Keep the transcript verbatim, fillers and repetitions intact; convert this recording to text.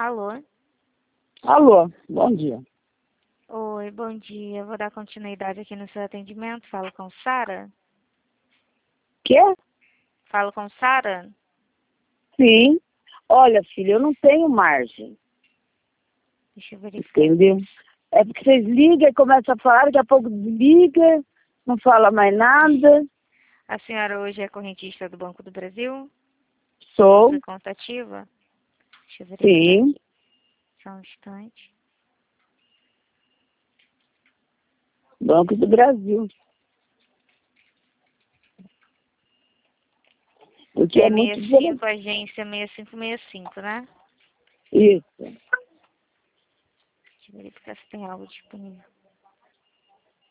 Alô? Alô, bom dia. Oi, bom dia. Vou dar continuidade aqui no seu atendimento. Falo com Sara? Quê? Falo com Sara? Sim. Olha, filha, eu não tenho margem. Deixa eu verificar. Entendeu? É porque vocês ligam e começam a falar, daqui a pouco desliga, não fala mais nada. A senhora hoje é correntista do Banco do Brasil? Sou. Sua conta ativa? Deixa eu verificar Sim. aqui. Só um instante. Banco do Brasil. Porque é, É muito sessenta e cinco, diferente. agência sessenta e cinco sessenta e cinco, né? Isso. Deixa eu verificar se tem algo disponível.